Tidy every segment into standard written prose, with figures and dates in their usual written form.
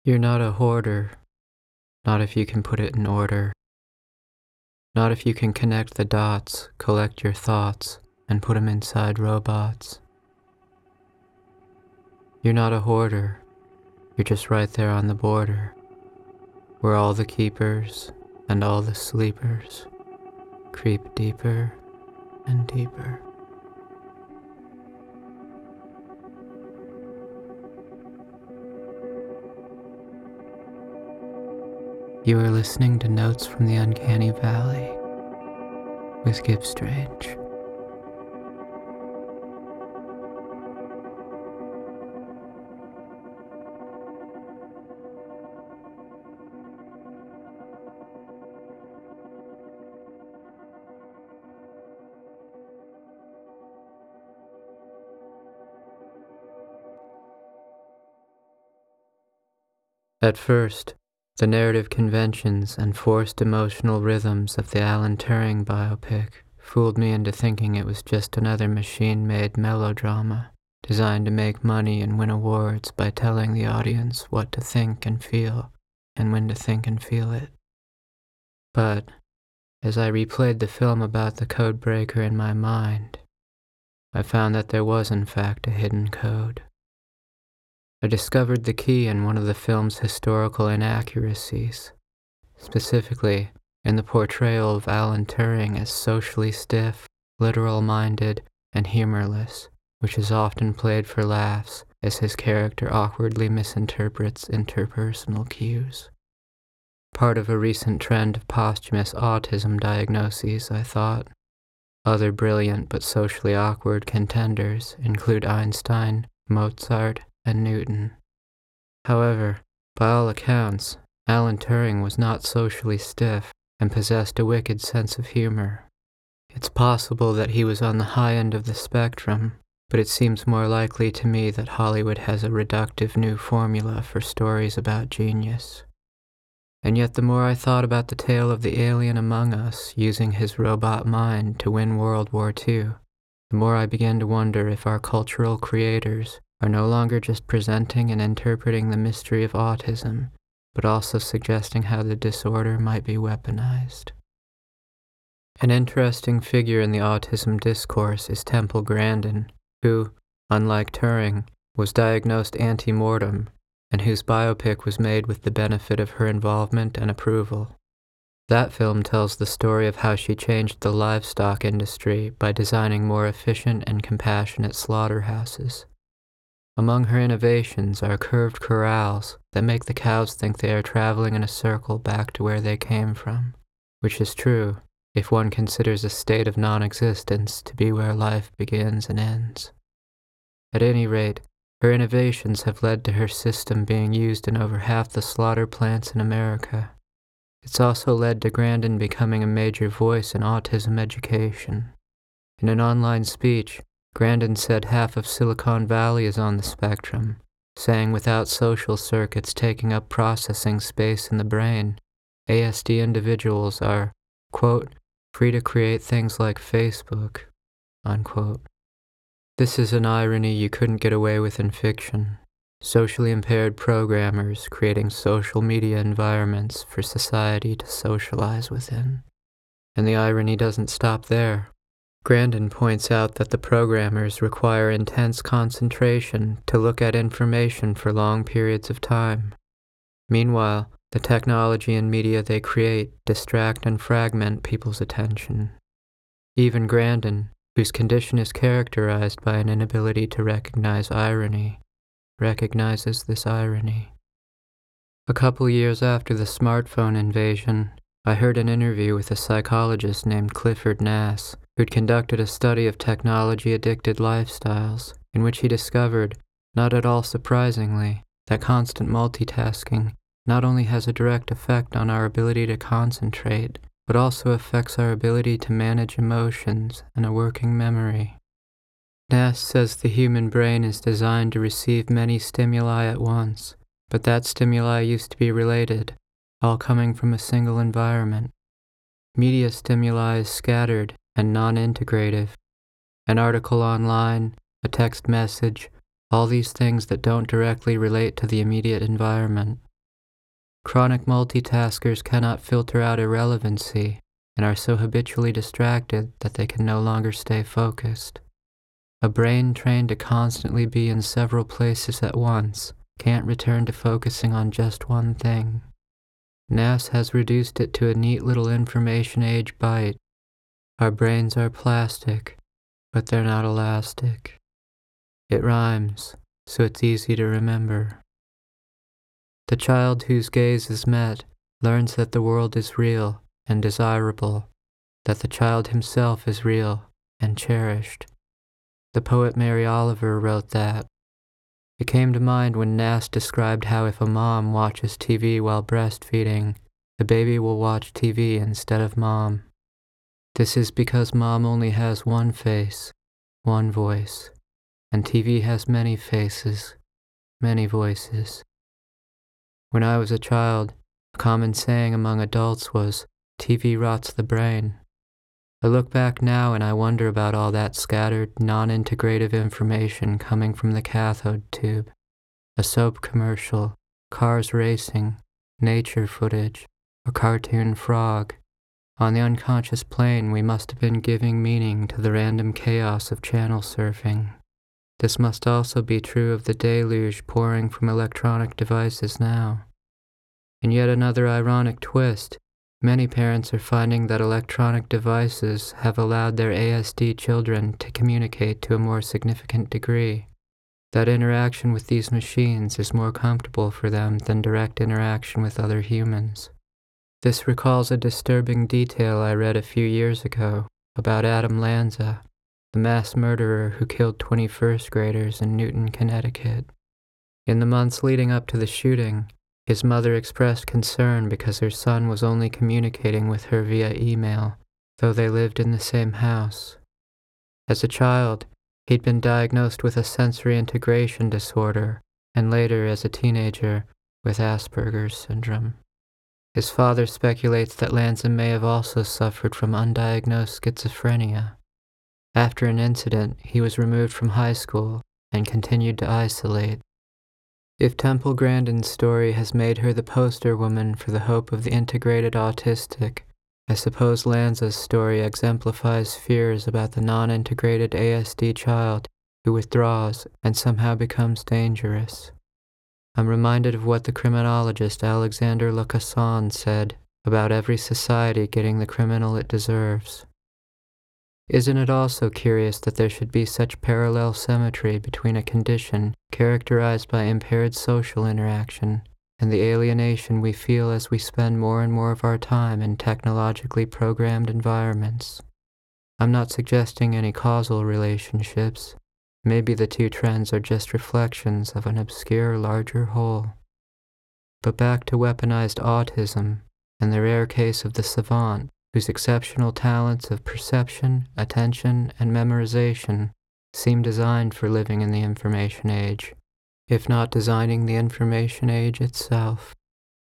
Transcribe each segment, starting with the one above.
You're not a hoarder, not if you can put it in order, not if you can connect the dots, collect your thoughts, and put them inside robots. You're not a hoarder, you're just right there on the border, where all the keepers and all the sleepers creep deeper and deeper. You are listening to Notes from the Uncanny Valley with Gibbs Strange. At first, the narrative conventions and forced emotional rhythms of the Alan Turing biopic fooled me into thinking it was just another machine-made melodrama designed to make money and win awards by telling the audience what to think and feel and when to think and feel it. But as I replayed the film about the code breaker in my mind, I found that there was in fact a hidden code. I discovered the key in one of the film's historical inaccuracies, specifically in the portrayal of Alan Turing as socially stiff, literal-minded, and humorless, which is often played for laughs as his character awkwardly misinterprets interpersonal cues. Part of a recent trend of posthumous autism diagnoses, I thought. Other brilliant but socially awkward contenders include Einstein, Mozart, and Newton. However, by all accounts, Alan Turing was not socially stiff and possessed a wicked sense of humor. It's possible that he was on the high end of the spectrum, but it seems more likely to me that Hollywood has a reductive new formula for stories about genius. And yet the more I thought about the tale of the alien among us using his robot mind to win World War II, the more I began to wonder if our cultural creators are no longer just presenting and interpreting the mystery of autism, but also suggesting how the disorder might be weaponized. An interesting figure in the autism discourse is Temple Grandin, who, unlike Turing, was diagnosed ante-mortem, and whose biopic was made with the benefit of her involvement and approval. That film tells the story of how she changed the livestock industry by designing more efficient and compassionate slaughterhouses. Among her innovations are curved corrals that make the cows think they are traveling in a circle back to where they came from, which is true if one considers a state of non-existence to be where life begins and ends. At any rate, her innovations have led to her system being used in over half the slaughter plants in America. It's also led to Grandin becoming a major voice in autism education. In an online speech, Grandin said half of Silicon Valley is on the spectrum, saying without social circuits taking up processing space in the brain, ASD individuals are, quote, free to create things like Facebook, unquote. This is an irony you couldn't get away with in fiction. Socially impaired programmers creating social media environments for society to socialize within. And the irony doesn't stop there. Grandin points out that the programmers require intense concentration to look at information for long periods of time. Meanwhile, the technology and media they create distract and fragment people's attention. Even Grandin, whose condition is characterized by an inability to recognize irony, recognizes this irony. A couple years after the smartphone invasion, I heard an interview with a psychologist named Clifford Nass, who'd conducted a study of technology-addicted lifestyles, in which he discovered, not at all surprisingly, that constant multitasking not only has a direct effect on our ability to concentrate, but also affects our ability to manage emotions and a working memory. Nass says the human brain is designed to receive many stimuli at once, but that stimuli used to be related, all coming from a single environment. Media stimuli is scattered and non-integrative. An article online, a text message, all these things that don't directly relate to the immediate environment, Chronic multitaskers cannot filter out irrelevancy and are so habitually distracted that they can no longer stay focused. A brain trained to constantly be in several places at once can't return to focusing on just one thing. NAS has reduced it to a neat little information age bite. Our brains are plastic, but they're not elastic. It rhymes, so it's easy to remember. The child whose gaze is met learns that the world is real and desirable, that the child himself is real and cherished. The poet Mary Oliver wrote that. It came to mind when NAS described how if a mom watches TV while breastfeeding, the baby will watch TV instead of mom. This is because mom only has one face, one voice, and TV has many faces, many voices. When I was a child, a common saying among adults was, TV rots the brain. I look back now and I wonder about all that scattered, non-integrative information coming from the cathode tube. A soap commercial, cars racing, nature footage, a cartoon frog. On the unconscious plane, we must have been giving meaning to the random chaos of channel surfing. This must also be true of the deluge pouring from electronic devices now. And yet another ironic twist. Many parents are finding that electronic devices have allowed their ASD children to communicate to a more significant degree. That interaction with these machines is more comfortable for them than direct interaction with other humans. This recalls a disturbing detail I read a few years ago about Adam Lanza, the mass murderer who killed 21st graders in Newton, Connecticut. In the months leading up to the shooting, his mother expressed concern because her son was only communicating with her via email, though they lived in the same house. As a child, he'd been diagnosed with a sensory integration disorder, and later, as a teenager, with Asperger's syndrome. His father speculates that Lanza may have also suffered from undiagnosed schizophrenia. After an incident, he was removed from high school and continued to isolate. If Temple Grandin's story has made her the poster woman for the hope of the integrated autistic, I suppose Lanza's story exemplifies fears about the non-integrated ASD child who withdraws and somehow becomes dangerous. I'm reminded of what the criminologist Alexander Lacassagne said about every society getting the criminal it deserves. Isn't it also curious that there should be such parallel symmetry between a condition characterized by impaired social interaction and the alienation we feel as we spend more and more of our time in technologically programmed environments? I'm not suggesting any causal relationships. Maybe the two trends are just reflections of an obscure larger whole. But back to weaponized autism and the rare case of the savant, whose exceptional talents of perception, attention, and memorization seem designed for living in the information age, if not designing the information age itself.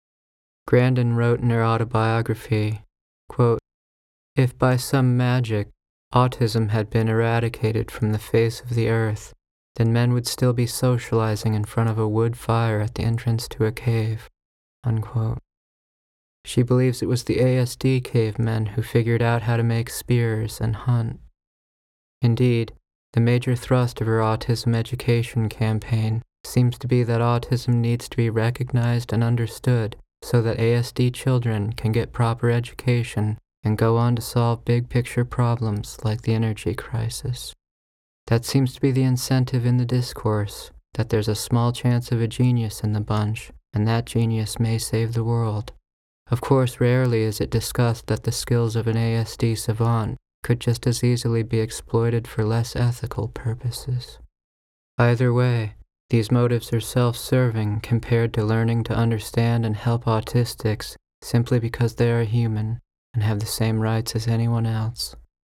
Grandin wrote in her autobiography, quote, "If by some magic autism had been eradicated from the face of the earth, then men would still be socializing in front of a wood fire at the entrance to a cave," unquote. She believes it was the ASD cavemen who figured out how to make spears and hunt. Indeed, the major thrust of her autism education campaign seems to be that autism needs to be recognized and understood so that ASD children can get proper education and go on to solve big-picture problems like the energy crisis. That seems to be the incentive in the discourse, that there's a small chance of a genius in the bunch, and that genius may save the world. Of course, rarely is it discussed that the skills of an ASD savant could just as easily be exploited for less ethical purposes. Either way, these motives are self-serving compared to learning to understand and help autistics simply because they are human and have the same rights as anyone else.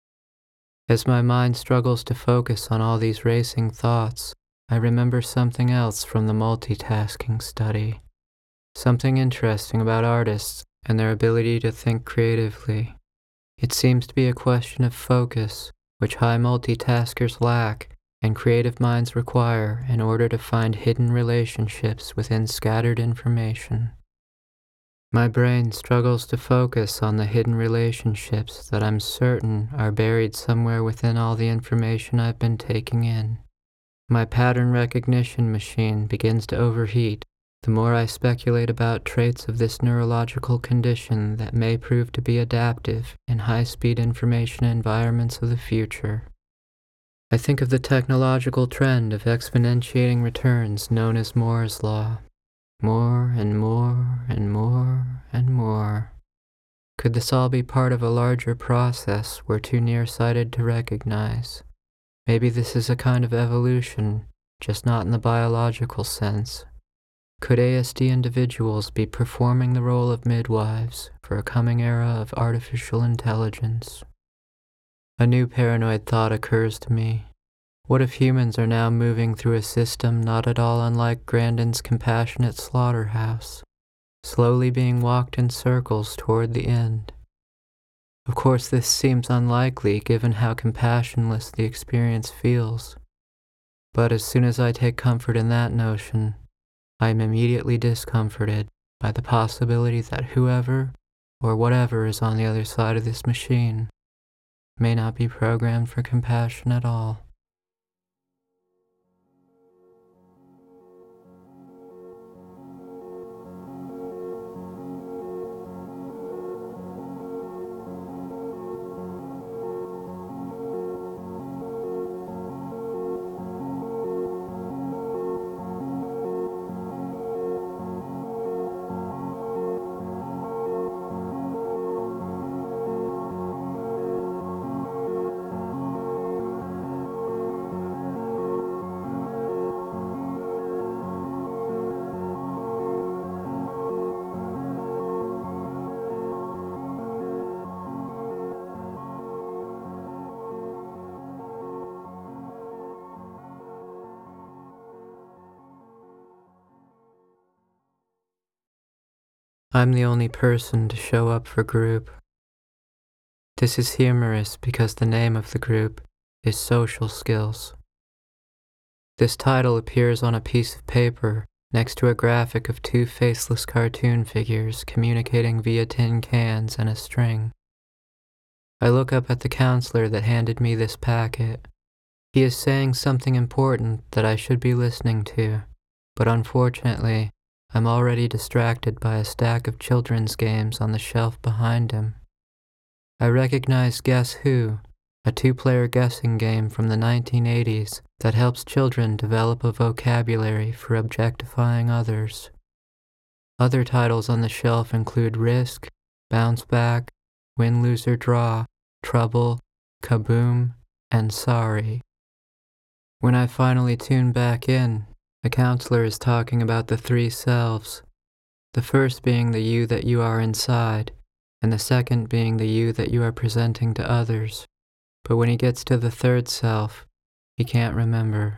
As my mind struggles to focus on all these racing thoughts, I remember something else from the multitasking study. Something interesting about artists and their ability to think creatively. It seems to be a question of focus, which high multitaskers lack and creative minds require in order to find hidden relationships within scattered information. My brain struggles to focus on the hidden relationships that I'm certain are buried somewhere within all the information I've been taking in. My pattern recognition machine begins to overheat the more I speculate about traits of this neurological condition that may prove to be adaptive in high-speed information environments of the future. I think of the technological trend of exponentiating returns known as Moore's Law. More and more and more and more. Could this all be part of a larger process we're too nearsighted to recognize? Maybe this is a kind of evolution, just not in the biological sense. Could ASD individuals be performing the role of midwives for a coming era of artificial intelligence? A new paranoid thought occurs to me. What if humans are now moving through a system not at all unlike Grandin's compassionate slaughterhouse, slowly being walked in circles toward the end? Of course, this seems unlikely given how compassionless the experience feels. But as soon as I take comfort in that notion, I am immediately discomforted by the possibility that whoever or whatever is on the other side of this machine may not be programmed for compassion at all. I'm the only person to show up for group. This is humorous because the name of the group is Social Skills. This title appears on a piece of paper next to a graphic of two faceless cartoon figures communicating via tin cans and a string. I look up at the counselor that handed me this packet. He is saying something important that I should be listening to, but unfortunately, I'm already distracted by a stack of children's games on the shelf behind him. I recognize Guess Who, a two-player guessing game from the 1980s that helps children develop a vocabulary for objectifying others. Other titles on the shelf include Risk, Bounce Back, Win, Lose or Draw, Trouble, Kaboom, and Sorry. When I finally tune back in, the counselor is talking about the three selves, the first being the you that you are inside, and the second being the you that you are presenting to others. But when he gets to the third self, he can't remember.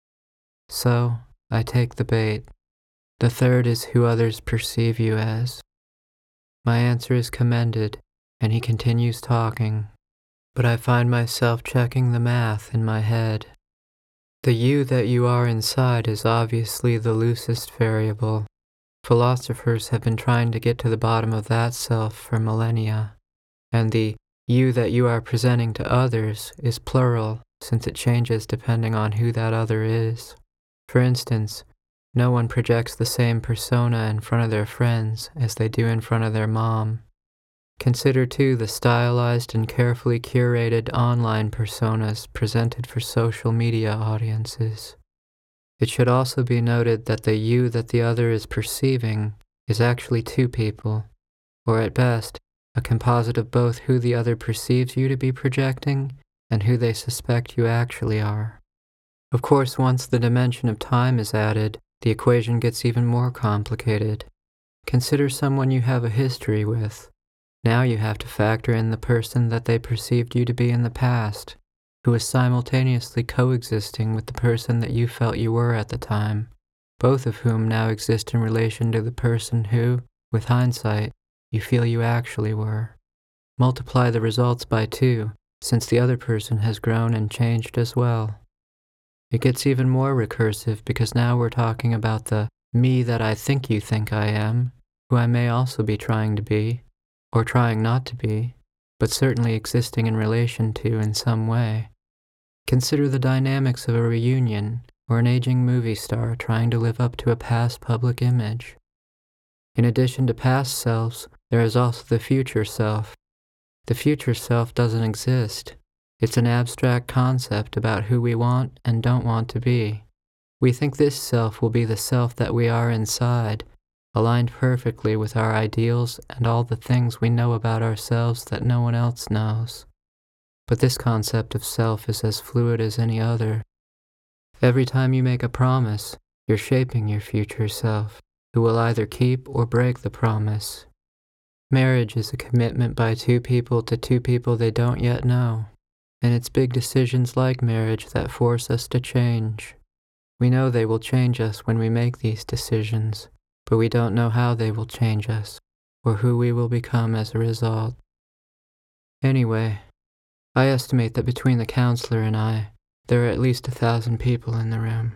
So, I take the bait. The third is who others perceive you as. My answer is commended, and he continues talking, but I find myself checking the math in my head. The you that you are inside is obviously the loosest variable. Philosophers have been trying to get to the bottom of that self for millennia. And the you that you are presenting to others is plural, since it changes depending on who that other is. For instance, no one projects the same persona in front of their friends as they do in front of their mom. Consider too the stylized and carefully curated online personas presented for social media audiences. It should also be noted that the you that the other is perceiving is actually two people, or at best, a composite of both who the other perceives you to be projecting and who they suspect you actually are. Of course, once the dimension of time is added, the equation gets even more complicated. Consider someone you have a history with. Now you have to factor in the person that they perceived you to be in the past, who is simultaneously coexisting with the person that you felt you were at the time, both of whom now exist in relation to the person who, with hindsight, you feel you actually were. Multiply the results by 2, since the other person has grown and changed as well. It gets even more recursive because now we're talking about the me that I think you think I am, who I may also be trying to be, or trying not to be, but certainly existing in relation to in some way. Consider the dynamics of a reunion or an aging movie star trying to live up to a past public image. In addition to past selves, there is also the future self. The future self doesn't exist. It's an abstract concept about who we want and don't want to be. We think this self will be the self that we are inside, aligned perfectly with our ideals and all the things we know about ourselves that no one else knows. But this concept of self is as fluid as any other. Every time you make a promise, you're shaping your future self, who will either keep or break the promise. Marriage is a commitment by two people to two people they don't yet know, and it's big decisions like marriage that force us to change. We know they will change us when we make these decisions, but we don't know how they will change us, or who we will become as a result. Anyway, I estimate that between the counselor and I, there are at least 1,000 people in the room.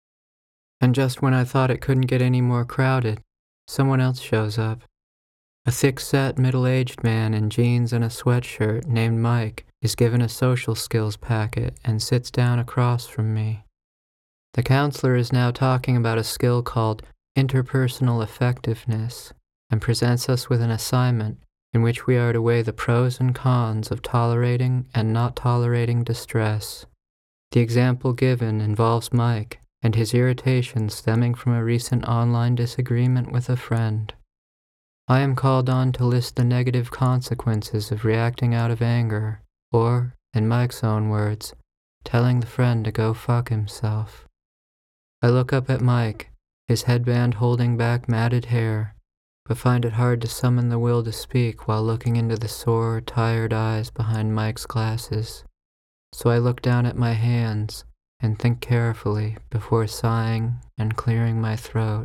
And just when I thought it couldn't get any more crowded, someone else shows up. A thick-set, middle-aged man in jeans and a sweatshirt named Mike is given a social skills packet and sits down across from me. The counselor is now talking about a skill called interpersonal effectiveness and presents us with an assignment in which we are to weigh the pros and cons of tolerating and not tolerating distress. The example given involves Mike and his irritation stemming from a recent online disagreement with a friend. I am called on to list the negative consequences of reacting out of anger, or, in Mike's own words, telling the friend to go fuck himself. I look up at Mike, his headband holding back matted hair, but find it hard to summon the will to speak while looking into the sore, tired eyes behind Mike's glasses. So I look down at my hands and think carefully before sighing and clearing my throat.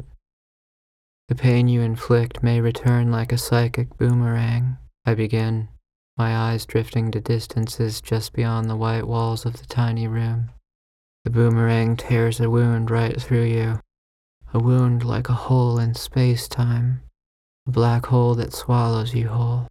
The pain you inflict may return like a psychic boomerang, I begin, my eyes drifting to distances just beyond the white walls of the tiny room. The boomerang tears a wound right through you, a wound like a hole in space-time, a black hole that swallows you whole.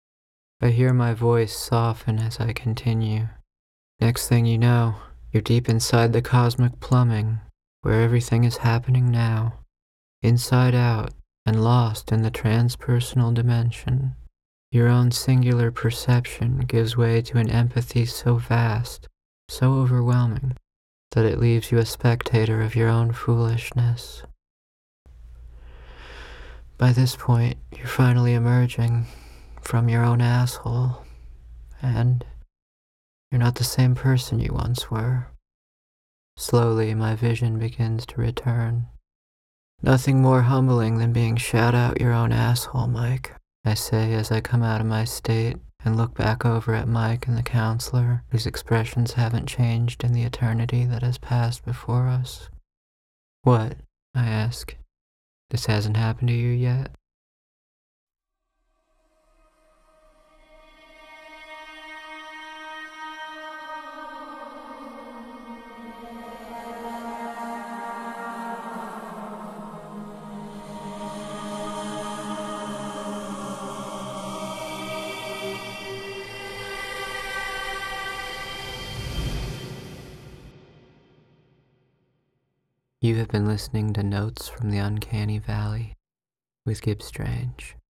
I hear my voice soften as I continue. Next thing you know, you're deep inside the cosmic plumbing, where everything is happening now, inside out and lost in the transpersonal dimension. Your own singular perception gives way to an empathy so vast, so overwhelming, that it leaves you a spectator of your own foolishness. By this point, you're finally emerging from your own asshole, and you're not the same person you once were. Slowly, my vision begins to return. Nothing more humbling than being shat out your own asshole, Mike, I say as I come out of my state and look back over at Mike and the counselor, whose expressions haven't changed in the eternity that has passed before us. What? I ask. This hasn't happened to you yet? You have been listening to Notes from the Uncanny Valley with Gibbs Strange.